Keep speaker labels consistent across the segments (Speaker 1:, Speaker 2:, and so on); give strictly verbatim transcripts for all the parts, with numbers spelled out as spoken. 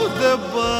Speaker 1: దెబ్బ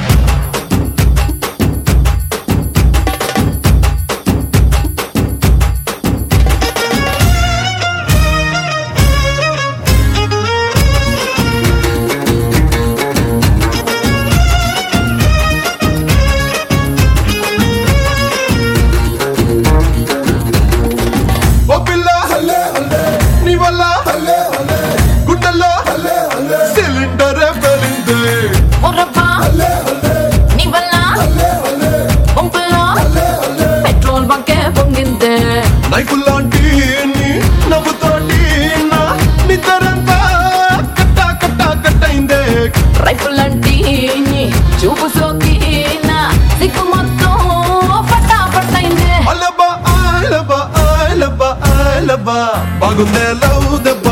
Speaker 1: నైపుల్లాంటి నవ్వుతోటి నా నిద్రంతా కట్టా కట్టా కట్టయిందే
Speaker 2: రైపులంటి చూపు సోకి నా సిగ్గు మొత్తం పట్టా పట్టయిందే
Speaker 1: అలబా అలబా అలబా అలబా బాగుందే లవ్ దెబ్బ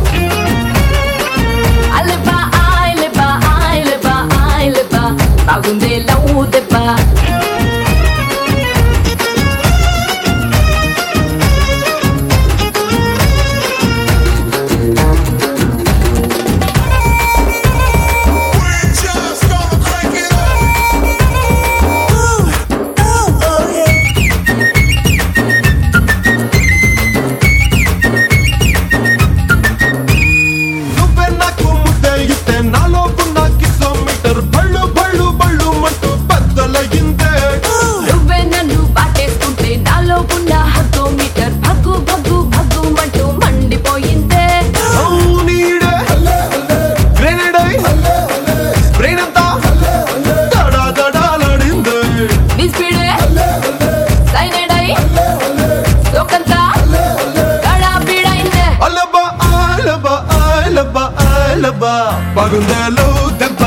Speaker 2: అలబా అలబా అలబా అలబా బాగుందే లవ్ దెబ్బ
Speaker 1: బాగుందే లవ్ దెబ్బ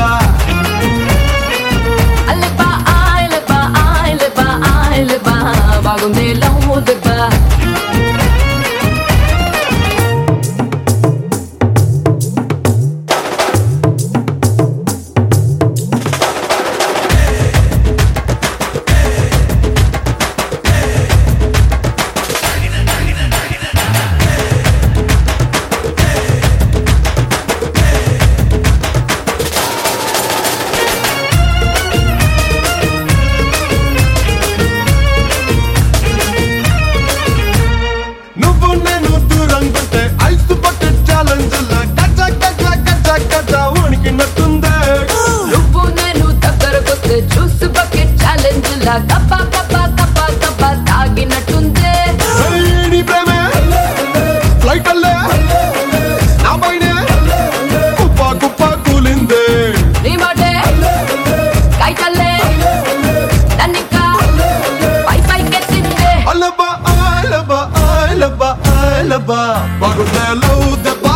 Speaker 2: అలబా అలబా అలబా అలబా బాగుందే లవ్ దెబ్బ జ్యూస్ బకెట్ ఛాలెంజ్ లా కప్ప కప్ప కప్ప కప్ప తాగినట్టుందే
Speaker 1: నీ ప్రేమే ఫ్లైట్ అల్లే నా పైనే కుప్ప కుప్ప కూలిందే
Speaker 2: నీ మాటే కైతల్లే నన్నిక పై పైకెత్తిందే
Speaker 1: అలబా అలబా అలబా అలబా బాగుందే లవ్ దెబ్బ